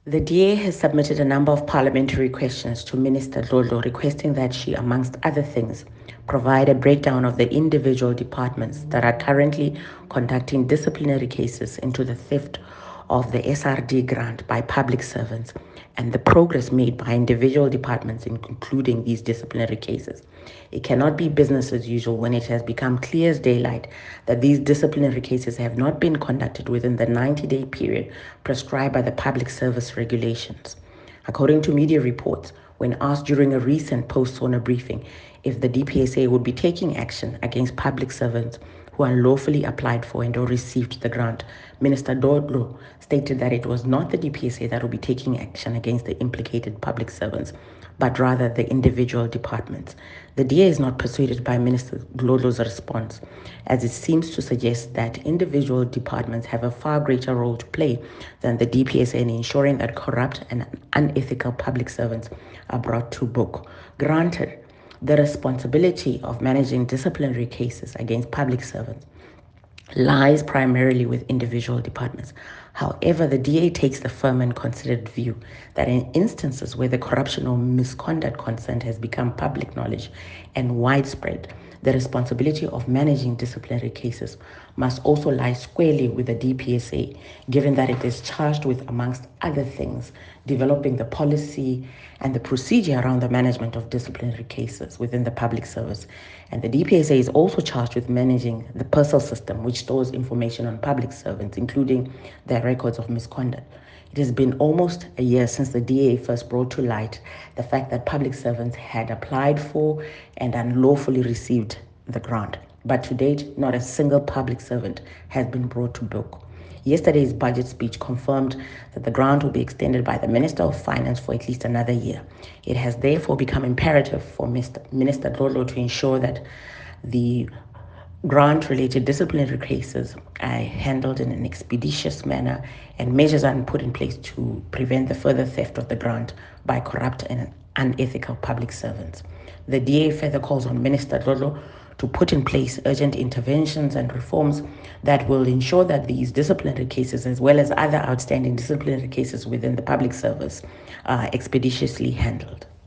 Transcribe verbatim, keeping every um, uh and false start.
The D A has submitted a number of parliamentary questions to Minister Dlodlo requesting that she, amongst other things, provide a breakdown of the individual departments that are currently conducting disciplinary cases into the theft of the S R D grant by public servants and the progress made by individual departments in concluding these disciplinary cases. It cannot be business as usual when it has become clear as daylight that these disciplinary cases have not been conducted within the ninety-day period prescribed by the public service regulations. According to media reports, when asked during a recent post-SONA briefing if the D P S A would be taking action against public servants who unlawfully applied for and or received the grant, Minister Dlodlo stated that it was not the D P S A that would be taking action against the implicated public servants, but rather the individual departments. The D A is not persuaded by Minister Dlodlo's response, as it seems to suggest that individual departments have a far greater role to play than the D P S A in ensuring that corrupt and unethical public servants are brought to book. Granted, the responsibility of managing disciplinary cases against public servants lies primarily with individual departments. However, the D A takes the firm and considered view that in instances where the corruption or misconduct concerned has become public knowledge and widespread, the responsibility of managing disciplinary cases must also lie squarely with the D P S A, given that it is charged with, amongst other things, developing the policy and the procedure around the management of disciplinary cases within the public service. And the D P S A is also charged with managing the PERSAL system, which stores information on public servants, including their records of misconduct. It has been almost a year since the D A first brought to light the fact that public servants had applied for and unlawfully received the grant. But to date, not a single public servant has been brought to book. Yesterday's budget speech confirmed that the grant will be extended by the Minister of Finance for at least another year. It has therefore become imperative for Mister Minister Dlodlo to ensure that the grant-related disciplinary cases are handled in an expeditious manner and measures are put in place to prevent the further theft of the grant by corrupt and unethical public servants. The D A further calls on Minister Dlodlo to put in place urgent interventions and reforms that will ensure that these disciplinary cases, as well as other outstanding disciplinary cases within the public service, are expeditiously handled.